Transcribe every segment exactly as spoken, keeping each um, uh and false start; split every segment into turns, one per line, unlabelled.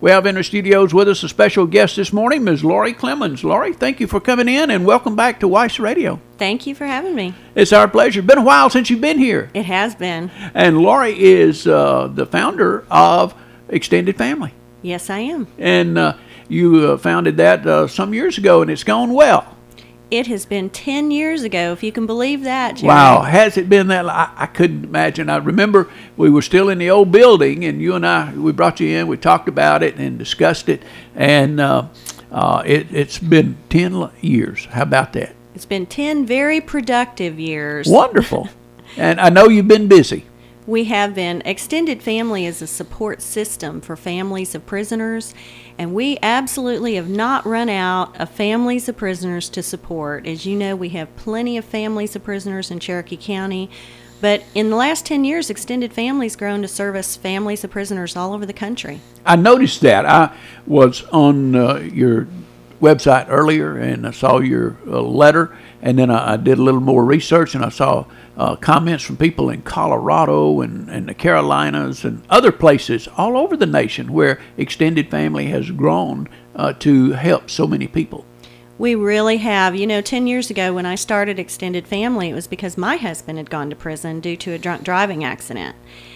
We have in the studios with us a special guest this morning, Miz Lori Clemens. Lori, thank you for coming in, and welcome back to Weiss Radio.
Thank you for having me.
It's our pleasure. It's been a while since you've been here.
It has been.
And Lori is uh, the founder of Extended Family.
Yes, I am.
And uh, you uh, founded that uh, some years ago, and it's gone well.
It has been ten years ago, if you can believe that, Jerry.
Wow, has it been that? I, I couldn't imagine. I remember we were still in the old building, and you and I, we brought you in, we talked about it and discussed it, and uh, uh, it, it's been ten years. How about that?
It's been ten very productive years.
Wonderful. And I know you've been busy.
We have been. Extended Family is a support system for families of prisoners, and we absolutely have not run out of families of prisoners to support. As you know, we have plenty of families of prisoners in Cherokee County, but in the last ten years, Extended Family's grown to service families of prisoners all over the country.
I noticed that. I was on uh, your website earlier, and I saw your uh, letter, and then I, I did a little more research, and I saw uh, comments from people in Colorado and, and the Carolinas and other places all over the nation where Extended Family has grown uh, to help so many people.
We really have. You know, ten years ago when I started Extended Family, it was because my husband had gone to prison due to a drunk driving accident.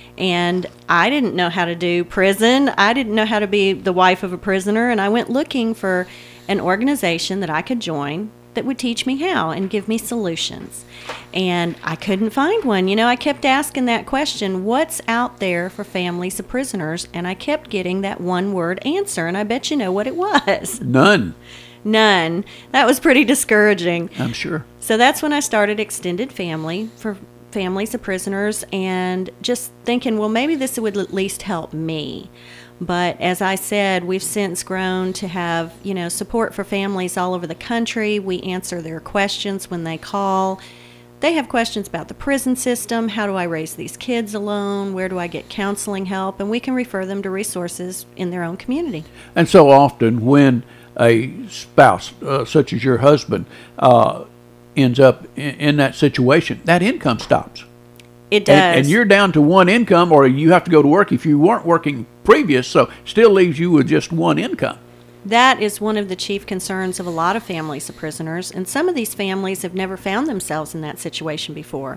And I didn't know how to do prison. I didn't know how to be the wife of a prisoner, and I went looking for an organization that I could join that would teach me how and give me solutions. And I couldn't find one. You know, I kept asking that question, what's out there for families of prisoners? And I kept getting that one-word answer, and I bet you know what it was.
None.
None. That was pretty discouraging.
I'm sure.
So that's when I started Extended Family for families of prisoners, and just thinking, well, maybe this would at least help me. But as I said, we've since grown to have, you know, support for families all over the country. We answer their questions when they call. They have questions about the prison system. How do I raise these kids alone? Where do I get counseling help? And we can refer them to resources in their own community.
And so often when a spouse, uh, such as your husband, uh, ends up in, in that situation, that income stops.
It does.
And, and you're down to one income, or you have to go to work if you weren't working previous, so still leaves you with just one income.
That is one of the chief concerns of a lot of families of prisoners, and some of these families have never found themselves in that situation before.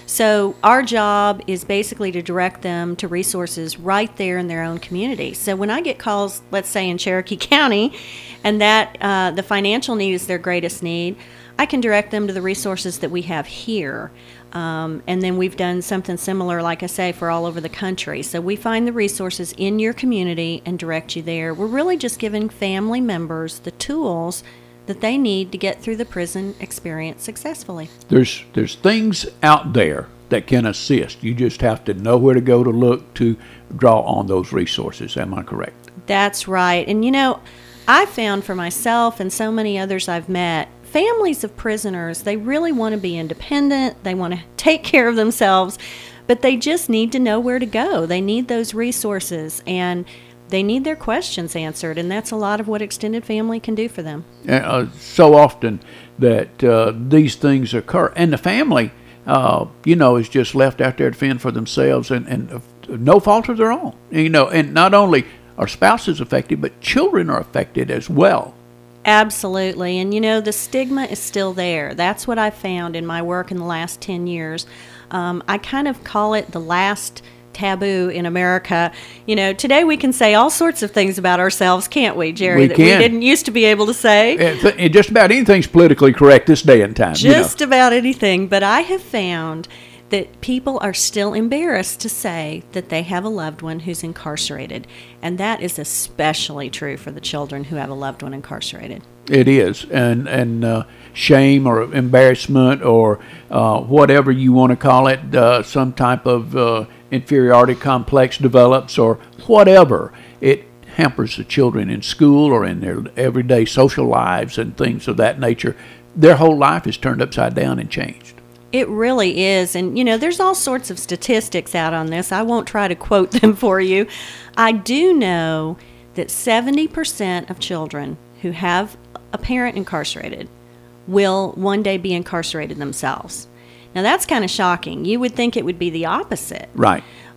So our job is basically to direct them to resources right there in their own community. So when I get calls, let's say in Cherokee County, and that uh, the financial need is their greatest need, I can direct them to the resources that we have here. Um, and then we've done something similar, like I say, for all over the country. So we find the resources in your community and direct you there. We're really just giving family members the tools that they need to get through the prison experience successfully.
There's there's things out there that can assist. You just have to know where to go to look to draw on those resources. Am I correct?
That's right. And you know, I found for myself and so many others I've met, families of prisoners, they really want to be independent, they want to take care of themselves, but they just need to know where to go. They need those resources, and they need their questions answered, and that's a lot of what Extended Family can do for them.
Uh, so often that uh, these things occur, and the family, uh, you know, is just left out there to fend for themselves, and, and uh, no fault of their own. You know, and not only are spouses affected, but children are affected as well.
Absolutely. And, you know, the stigma is still there. That's what I found in my work in the last ten years. Um, I kind of call it the last taboo in America. You know, today we can say all sorts of things about ourselves, can't we, Jerry,
we
that
can.
we didn't used to be able to say?
It, it, just about anything's politically correct this day and time.
Just
you know.
about anything. But I have found that people are still embarrassed to say that they have a loved one who's incarcerated. And that is especially true for the children who have a loved one incarcerated.
It is. And, and uh, shame or embarrassment or uh, whatever you want to call it, uh, some type of uh, inferiority complex develops or whatever. It hampers the children in school or in their everyday social lives and things of that nature. Their whole life is turned upside down and changed.
It really is. And, you know, there's all sorts of statistics out on this. I won't try to quote them for you. I do know that seventy percent of children who have a parent incarcerated will one day be incarcerated themselves. Now, that's kind of shocking. You would think it would be the opposite.
Right.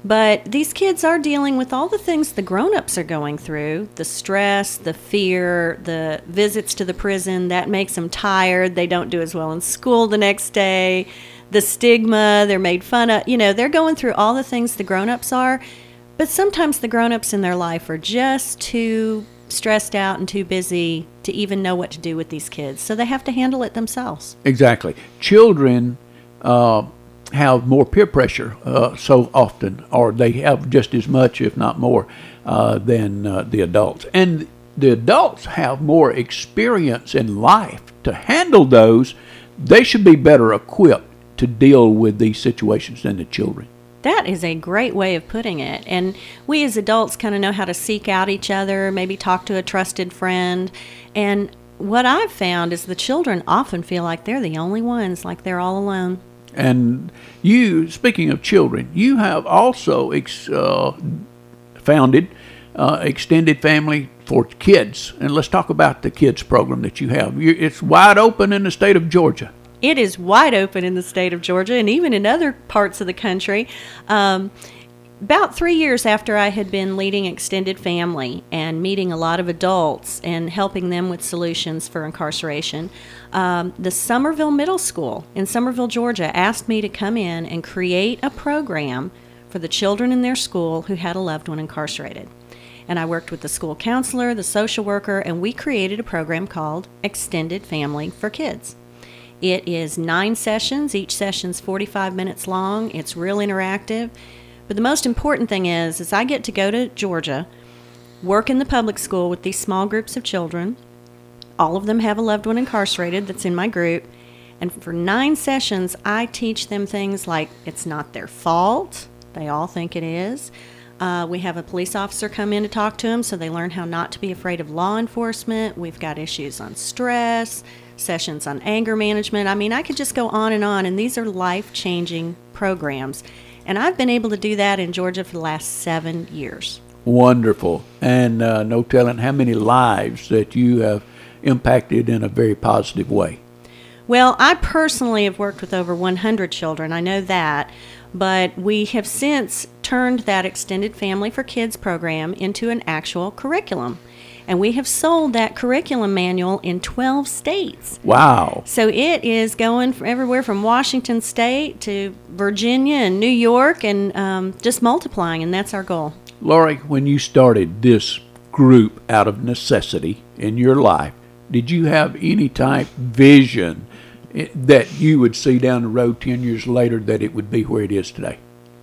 But these kids are dealing with all the things the grown-ups are going through, the stress, the fear, the visits to the prison. That makes them tired. They don't do as well in school the next day. The stigma, they're made fun of. You know, they're going through all the things the grown-ups are. But sometimes the grown-ups in their life are just too stressed out and too busy to even know what to do with these kids. So they have to handle it themselves.
Exactly. Children uh, have more peer pressure uh, so often, or they have just as much, if not more, uh, than uh, the adults. And the adults have more experience in life to handle those. They should be better equipped to deal with these situations than the children.
That is a great way of putting it. And we as adults kind of know how to seek out each other, maybe talk to a trusted friend. And what I've found is the children often feel like they're the only ones, like they're all alone.
And you, speaking of children, you have also ex, uh, founded uh, Extended Family for Kids. And let's talk about the kids program that you have. You, it's wide open in the state of Georgia.
It is wide open in the state of Georgia and even in other parts of the country. Um, about three years after I had been leading Extended Family and meeting a lot of adults and helping them with solutions for incarceration, um, the Summerville Middle School in Summerville, Georgia, asked me to come in and create a program for the children in their school who had a loved one incarcerated. And I worked with the school counselor, the social worker, and we created a program called Extended Family for Kids. It is nine sessions. Each session's forty-five minutes long. It's real interactive. But the most important thing is, is I get to go to Georgia, work in the public school with these small groups of children. All of them have a loved one incarcerated that's in my group. And for nine sessions, I teach them things like it's not their fault. They all think it is. Uh, we have a police officer come in to talk to them so they learn how not to be afraid of law enforcement. We've got issues on stress, sessions on anger management. I mean, I could just go on and on, and these are life-changing programs. And I've been able to do that in Georgia for the last seven years.
Wonderful. And uh, no telling how many lives that you have impacted in a very positive way.
Well, I personally have worked with over one hundred children. I know that. But we have since turned that Extended Family for Kids program into an actual curriculum. And we have sold that curriculum manual in twelve states.
Wow.
So it is going from everywhere from Washington State to Virginia and New York and um, just multiplying, and that's our goal.
Lori, when you started this group out of necessity in your life, did you have any type vision that you would see down the road ten years later that it would be where it is today?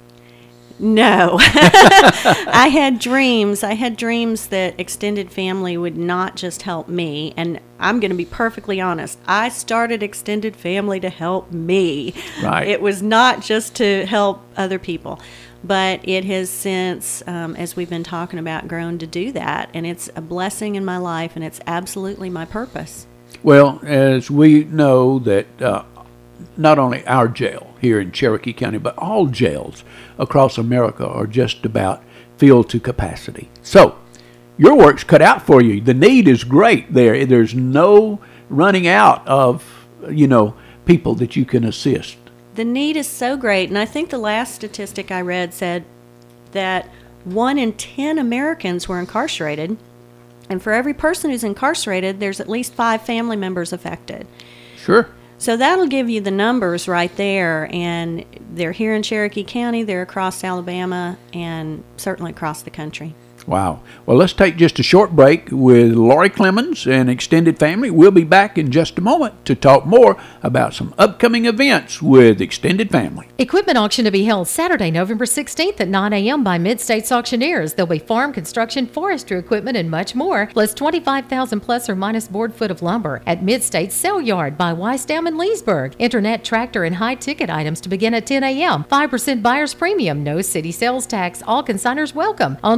No. I had dreams. I had dreams that Extended Family would not just help me. And I'm going to be perfectly honest. I started Extended Family to help me.
Right.
It was not just to help other people. But it has since, um, as we've been talking about, grown to do that. And it's a blessing in my life, and it's absolutely my purpose.
Well, as we know that uh, not only our jail here in Cherokee County, but all jails across America are just about filled to capacity. So your work's cut out for you. The need is great there. There's no running out of, you know, people that you can assist.
The need is so great. And I think the last statistic I read said that one in ten Americans were incarcerated. And for every person who's incarcerated, there's at least five family members affected.
Sure.
So that'll give you the numbers right there. And they're here in Cherokee County, they're across Alabama, and certainly across the country.
Wow. Well, let's take just a short break with Lori Clemens and Extended Family. We'll be back in just a moment to talk more about some upcoming events with Extended Family.
Equipment auction to be held Saturday, November sixteenth at nine a.m. by Mid-States Auctioneers. There'll be farm, construction, forestry equipment, and much more, plus twenty-five thousand plus or minus board foot of lumber at Mid-States Sale Yard by Weissdam and Leesburg. Internet, tractor, and high-ticket items to begin at ten a.m. five percent buyer's premium, no city sales tax, all consigners welcome. Online bidding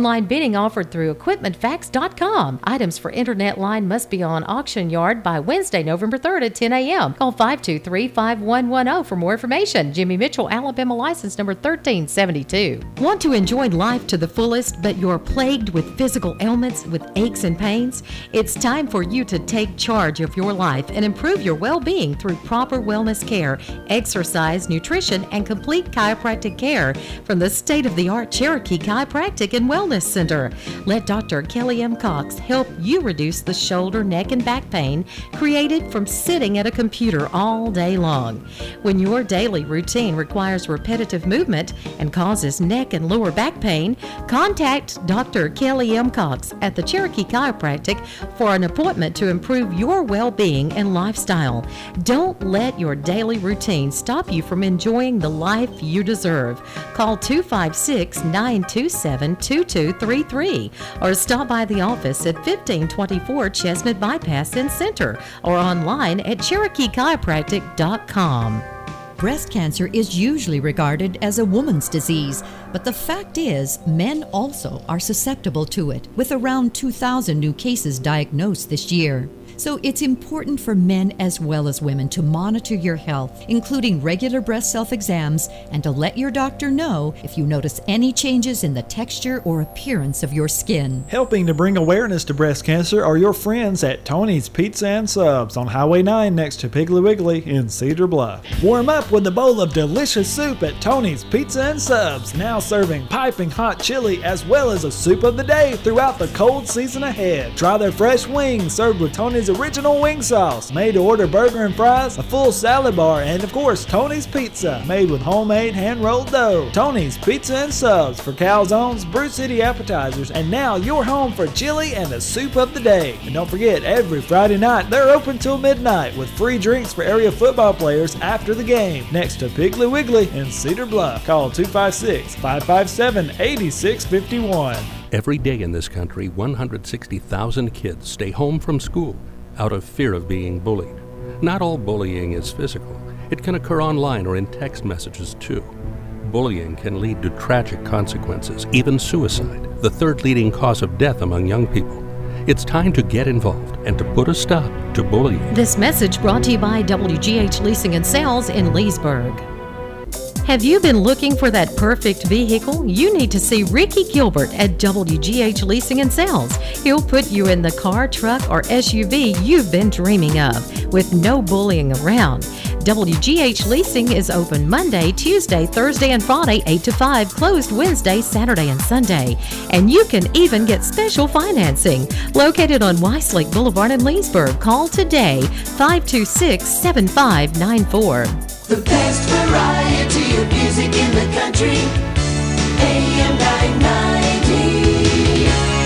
being offered through equipment facts dot com. Items for Internet line must be on auction yard by Wednesday, November third at ten a.m. Call five two three, five one one zero for more information. Jimmy Mitchell, Alabama license number thirteen seventy-two. Want to enjoy life to the fullest, but you're plagued with physical ailments with aches and pains? It's time for you to take charge of your life and improve your well-being through proper wellness care, exercise, nutrition, and complete chiropractic care from the state-of-the-art Cherokee Chiropractic and Wellness Center. Let Doctor Kelly M. Cox help you reduce the shoulder, neck, and back pain created from sitting at a computer all day long. When your daily routine requires repetitive movement and causes neck and lower back pain, contact Doctor Kelly M. Cox at the Cherokee Chiropractic for an appointment to improve your well-being and lifestyle. Don't let your daily routine stop you from enjoying the life you deserve. Call two five six, nine two seven, two two three three or stop by the office at fifteen twenty-four Chestnut Bypass in Center or online at cherokee chiropractic dot com.
Breast cancer is usually regarded as a woman's disease, but the fact is, men also are susceptible to it, with around two thousand new cases diagnosed this year. So it's important for men as well as women to monitor your health, including regular breast self-exams, and to let your doctor know if you notice any changes in the texture or appearance of your skin.
Helping to bring awareness to breast cancer are your friends at Tony's Pizza and Subs on Highway nine next to Piggly Wiggly in Cedar Bluff. Warm up with a bowl of delicious soup at Tony's Pizza and Subs, now serving piping hot chili as well as a soup of the day throughout the cold season ahead. Try their fresh wings served with Tony's original wing sauce, made to order burger and fries, a full salad bar, and of course Tony's Pizza, made with homemade hand-rolled dough. Tony's Pizza and Subs for calzones, Brew City appetizers, and now your home for chili and the soup of the day. And don't forget, every Friday night they're open till midnight with free drinks for area football players after the game, next to Piggly Wiggly in Cedar Bluff. Call two five six, five five seven, eight six five one.
Every day in this country, one hundred sixty thousand kids stay home from school out of fear of being bullied. Not all bullying is physical. It can occur online or in text messages too. Bullying can lead to tragic consequences, even suicide, the third leading cause of death among young people. It's time to get involved and to put a stop to bullying.
This message brought to you by W G H Leasing and Sales in Leesburg. Have you been looking for that perfect vehicle? You need to see Ricky Gilbert at W G H Leasing and Sales. He'll put you in the car, truck, or S U V you've been dreaming of with no bullying around. W G H Leasing is open Monday, Tuesday, Thursday, and Friday, eight to five, closed Wednesday, Saturday, and Sunday. And you can even get special financing. Located on Westlake Boulevard in Leesburg, call today, five two six, seven five nine four.
The best variety of music in the country, A M nine ninety,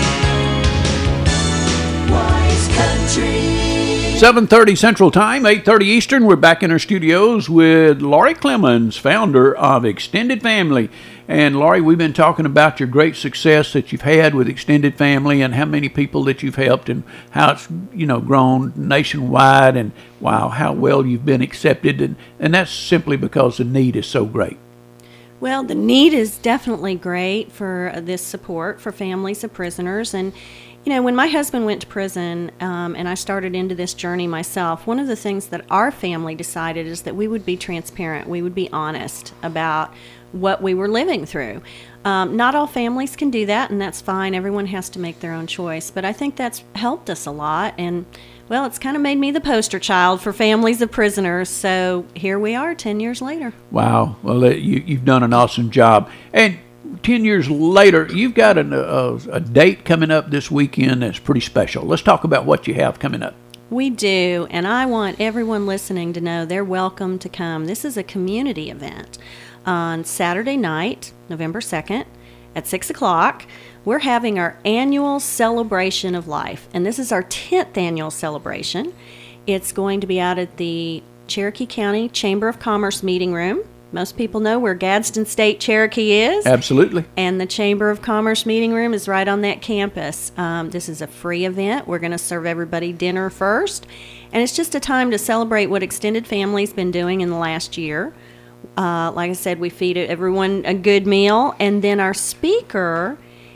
Wise Country.
seven thirty Central Time, eight thirty Eastern. We're back in our studios with Laurie Clemens, founder of Extended Family. And Laurie, we've been talking about your great success that you've had with Extended Family and how many people that you've helped and how it's, you know, grown nationwide, and wow, how well you've been accepted. And, and that's simply because the need is so great.
Well, the need is definitely great for this support for families of prisoners. And, you know, when my husband went to prison um, and I started into this journey myself, one of the things that our family decided is that we would be transparent. We would be honest about what we were living through. Um, not all families can do that, and that's fine. Everyone has to make their own choice. But I think that's helped us a lot. And, well, it's kind of made me the poster child for families of prisoners. So here we are ten years later.
Wow. Well, uh, you, you've done an awesome job. And ten years later, you've got an, a, a date coming up this weekend that's pretty special. Let's talk about what you have coming up.
We do, and I want everyone listening to know they're welcome to come. This is a community event. On Saturday night, November second, at six o'clock, we're having our annual celebration of life. And this is our tenth annual celebration. It's going to be out at the Cherokee County Chamber of Commerce meeting room. Most people know where Gadsden State Cherokee is.
Absolutely.
And the Chamber of Commerce meeting room is right on that campus. Um, this is a free event. We're going to serve everybody dinner first. And it's just a time to celebrate what Extended Family's been doing in the last year. Uh, like I said, we feed everyone a good meal. And then our speaker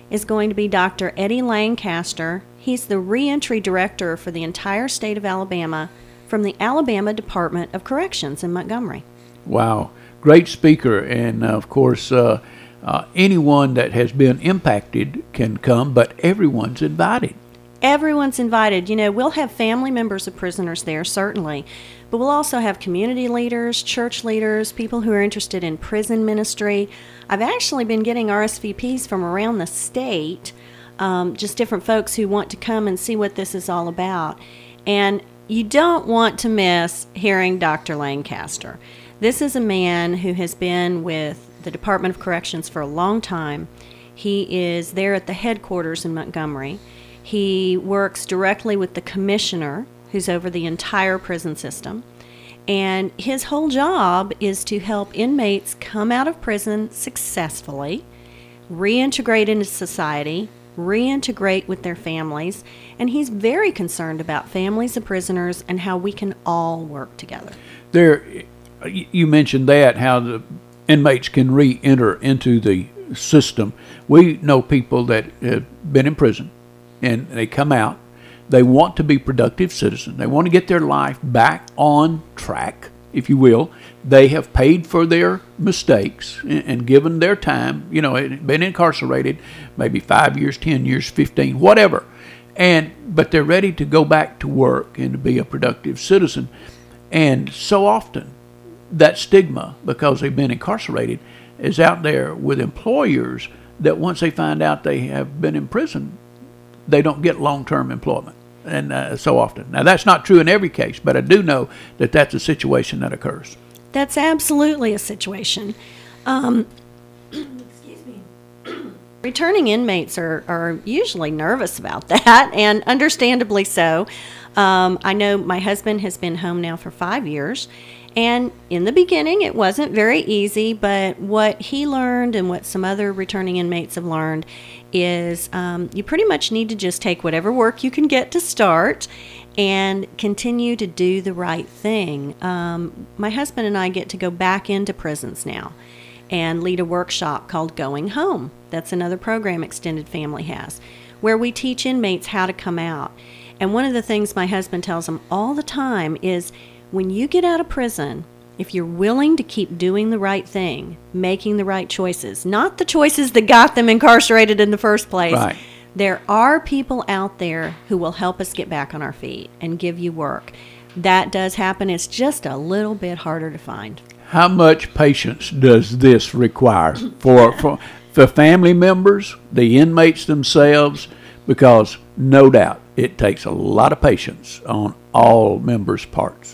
is going to be Doctor Eddie Lancaster. He's the reentry director for the entire state of Alabama from the Alabama Department of Corrections in Montgomery.
Wow. Great speaker. And, uh, of course, uh, uh, anyone that has been impacted can come, but everyone's invited.
Everyone's invited. You know, we'll have family members of prisoners there, certainly, but we'll also have community leaders, church leaders, people who are interested in prison ministry. I've actually been getting R S V Ps from around the state, um, just different folks who want to come and see what this is all about. And you don't want to miss hearing Doctor Lancaster. This is a man who has been with the Department of Corrections for a long time. He is there at the headquarters in Montgomery. He works directly with the commissioner, who's over the entire prison system. And his whole job is to help inmates come out of prison successfully, reintegrate into society, reintegrate with their families. And he's very concerned about families of prisoners and how we can all work together.
There, you mentioned that, how the inmates can re-enter into the system. We know people that have been in prison, and they come out. They want to be productive citizens. They want to get their life back on track, if you will. They have paid for their mistakes and, and given their time, you know, been incarcerated maybe five years, ten years, fifteen, whatever. And but they're ready to go back to work and to be a productive citizen. And so often that stigma, because they've been incarcerated, is out there with employers that once they find out they have been in prison, they don't get long-term employment, and uh, so often. Now, that's not true in every case, but I do know that that's a situation that occurs.
That's absolutely a situation. Um, excuse me. Returning inmates are, are usually nervous about that, and understandably so. Um, I know my husband has been home now for five years, and in the beginning it wasn't very easy, but what he learned and what some other returning inmates have learned is um, you pretty much need to just take whatever work you can get to start and continue to do the right thing. Um, my husband and I get to go back into prisons now and lead a workshop called Going Home. That's another program Extended Family has, where we teach inmates how to come out. And one of the things my husband tells them all the time is, when you get out of prison, if you're willing to keep doing the right thing, making the right choices, not the choices that got them incarcerated in the first place,
Right.
There are people out there who will help us get back on our feet and give you work. That does happen. It's just a little bit harder to find.
How much patience does this require for, for, for family members, the inmates themselves? Because no doubt it takes a lot of patience on all members' parts.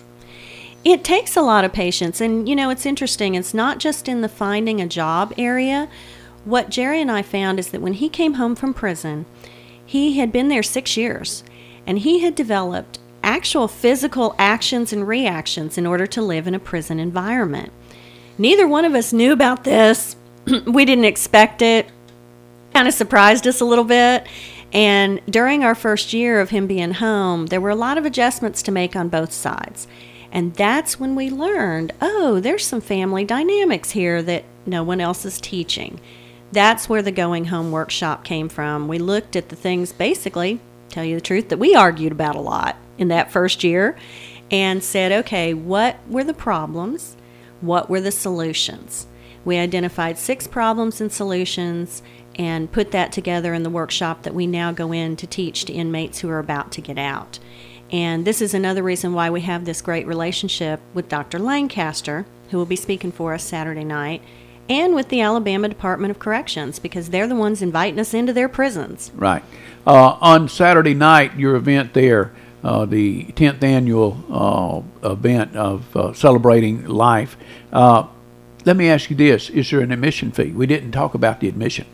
It takes a lot of patience. And, you know, it's interesting. It's not just in the finding a job area. What Jerry and I found is that when he came home from prison, he had been there six years, and he had developed actual physical actions and reactions in order to live in a prison environment. Neither one of us knew about this. We didn't expect it. Kind of surprised us a little bit. And during our first year of him being home, there were a lot of adjustments to make on both sides. And that's when we learned, oh, there's some family dynamics here that no one else is teaching. That's where the Going Home workshop came from. We looked at the things, basically, tell you the truth, that we argued about a lot in that first year, and said, okay, what were the problems? What were the solutions? We identified six problems and solutions and put that together in the workshop that we now go in to teach to inmates who are about to get out. And this is another reason why we have this great relationship with Doctor Lancaster, who will be speaking for us Saturday night, and with the Alabama Department of Corrections, because they're the ones inviting us into their prisons.
Right. Uh, on Saturday night, your event there, uh, the tenth annual uh, event of uh, celebrating life, uh, let me ask you this. Is there an admission fee? We didn't talk about the admission.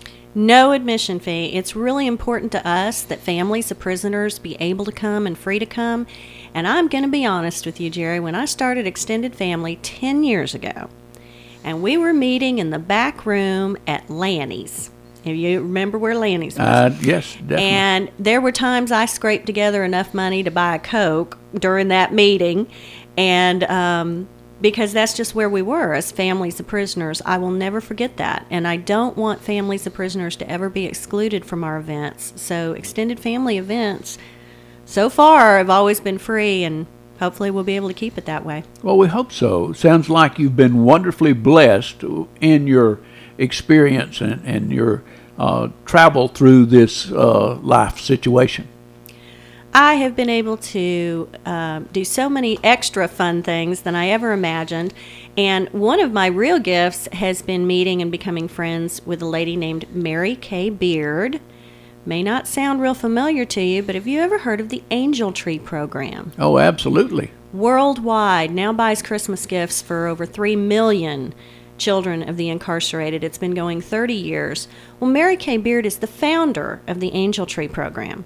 No admission fee. It's really important to us that families of prisoners be able to come and free to come. And I'm going to be honest with you, Jerry, when I started Extended Family ten years ago, and we were meeting in the back room at Lanny's. If you remember where Lanny's was.
Uh, yes, definitely.
And there were times I scraped together enough money to buy a Coke during that meeting. And um, because that's just where we were as families of prisoners. I will never forget that, and I don't want families of prisoners to ever be excluded from our events. So extended family events, so far, have always been free, and hopefully we'll be able to keep it that way.
Well, we hope so. Sounds like you've been wonderfully blessed in your experience and, and your uh, travel through this uh, life situation.
I have been able to uh, do so many extra fun things than I ever imagined. And one of my real gifts has been meeting and becoming friends with a lady named Mary Kay Beard. May not sound real familiar to you, but have you ever heard of the Angel Tree program?
Oh, absolutely.
Worldwide, now buys Christmas gifts for over three million children of the incarcerated. It's been going thirty years. Well, Mary Kay Beard is the founder of the Angel Tree program.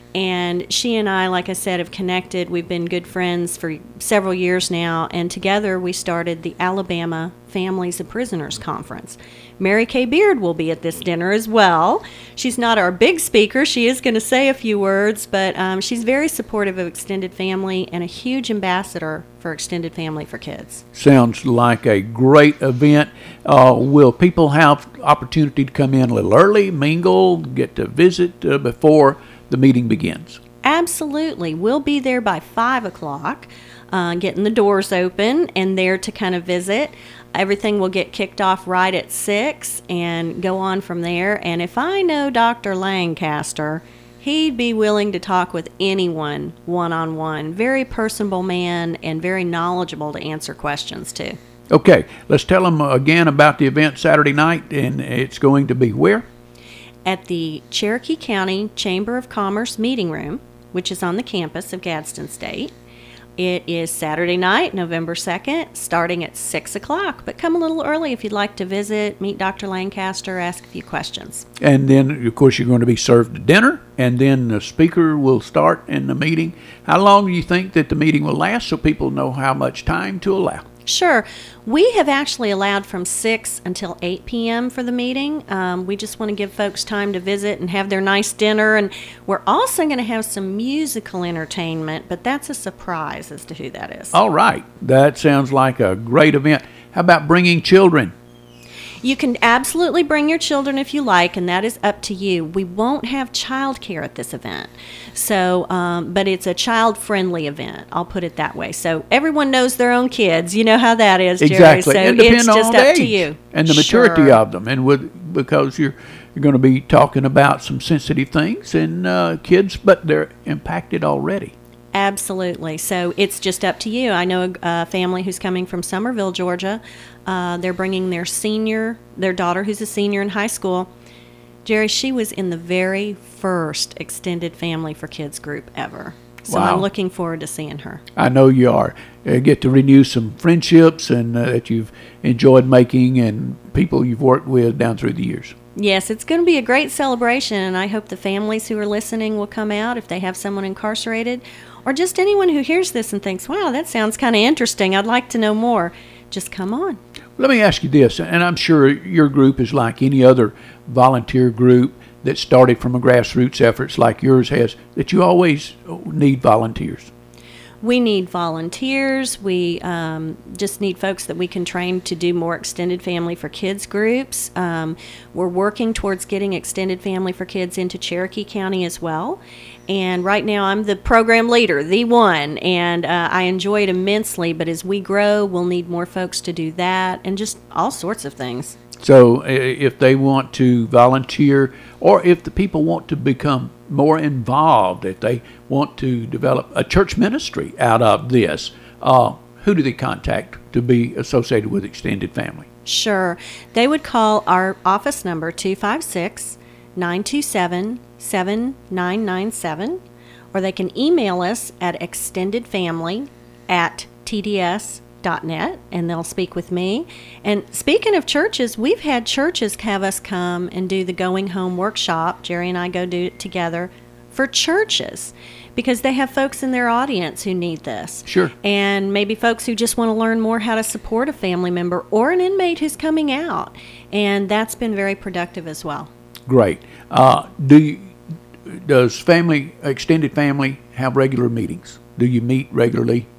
And she and I, like I said, have connected. We've been good friends for several years now, and together we started the Alabama Families of Prisoners Conference. Mary Kay Beard will be at this dinner as well. She's not our big speaker. She is going to say a few words, but um, she's very supportive of extended family and a huge ambassador for extended family for kids.
Sounds like a great event. Uh, will people have opportunity to come in a little early, mingle, get to visit uh, before the meeting begins?
Absolutely. We'll be there by five o'clock, uh, getting the doors open and there to kind of visit. Everything will get kicked off right at six and go on from there. And if I know Doctor Lancaster, he'd be willing to talk with anyone one-on-one. Very personable man and very knowledgeable to answer questions too.
Okay, let's tell them again about the event Saturday night, and it's going to be where?
At the Cherokee County Chamber of Commerce meeting room, which is on the campus of Gadsden State. It is Saturday night, November second, starting at six o'clock. But come a little early if you'd like to visit, meet Doctor Lancaster, ask a few questions.
And then, of course, you're going to be served dinner, and then the speaker will start in the meeting. How long do you think that the meeting will last so people know how much time to allow?
Sure. We have actually allowed from six until eight p.m. for the meeting. Um, we just want to give folks time to visit and have their nice dinner. And we're also going to have some musical entertainment, but that's a surprise as to who that is.
All right. That sounds like a great event. How about bringing children?
You can absolutely bring your children if you like, and that is up to you. We won't have childcare at this event, so um, but it's a child-friendly event. I'll put it that way. So everyone knows their own kids. You know how that is, Jerry.
Exactly.
So
and
it's
depend
just
on
up
the
to
age
you
and the maturity
Sure.
of them, and with because you're you're going to be talking about some sensitive things and uh, kids, but they're impacted already.
Absolutely. So it's just up to you. I know a, a family who's coming from Summerville, Georgia. Uh, they're bringing their senior, their daughter who's a senior in high school. Jerry, she was in the very first extended family for kids group ever. So
Wow.
I'm looking forward to seeing her.
I know you are. Uh, get to renew some friendships and uh, that you've enjoyed making and people you've worked with down through the years.
Yes, it's going to be a great celebration, and I hope the families who are listening will come out if they have someone incarcerated, or just anyone who hears this and thinks, wow, that sounds kind of interesting. I'd like to know more. Just come on.
Let me ask you this, and I'm sure your group is like any other volunteer group that started from a grassroots efforts like yours has, that you always need volunteers.
We need volunteers. We um, just need folks that we can train to do more extended family for kids groups. Um, we're working towards getting extended family for kids into Cherokee County as well. And right now I'm the program leader, the one, and uh, I enjoy it immensely. But as we grow, we'll need more folks to do that and just all sorts of things.
So uh, if they want to volunteer, or if the people want to become more involved, if they want to develop a church ministry out of this, uh, who do they contact to be associated with extended family?
Sure. They would call our office number two five six, nine two seven, seven nine nine seven, or they can email us at extendedfamily at t d s dot net, and they'll speak with me. And speaking of churches, we've had churches have us come and do the Going Home workshop. Jerry and I go do it together for churches because they have folks in their audience who need this.
Sure.
And maybe folks who just want to learn more how to support a family member or an inmate who's coming out. And that's been very productive as well.
Great. Uh, do you, does family, extended family, have regular meetings? Do you meet regularly?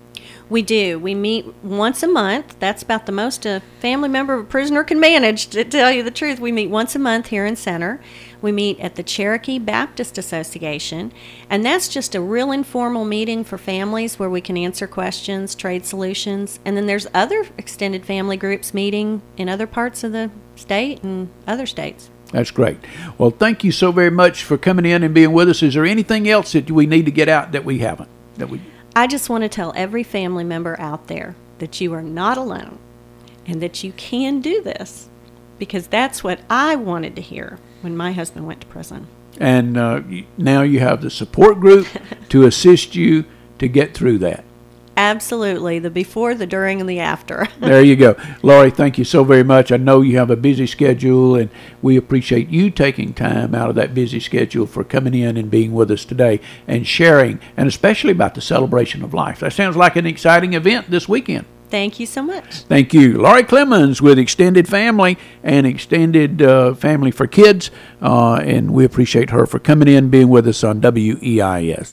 We do. We meet once a month. That's about the most a family member of a prisoner can manage, to tell you the truth. We meet once a month here in Center. We meet at the Cherokee Baptist Association, and that's just a real informal meeting for families where we can answer questions, trade solutions, and then there's other extended family groups meeting in other parts of the state and other states.
That's great. Well, thank you so very much for coming in and being with us. Is there anything else that we need to get out that we haven't? That we
I just want to tell every family member out there that you are not alone and that you can do this, because that's what I wanted to hear when my husband went to prison.
And uh, now you have the support group to assist you to get through that.
Absolutely. The before, the during, and the after.
There you go. Laurie, thank you so very much. I know you have a busy schedule, and we appreciate you taking time out of that busy schedule for coming in and being with us today and sharing, and especially about the celebration of life. That sounds like an exciting event this weekend.
Thank you so much.
Thank you. Laurie Clemens with Extended Family and Extended uh, Family for Kids, uh, and we appreciate her for coming in and being with us on W E I S.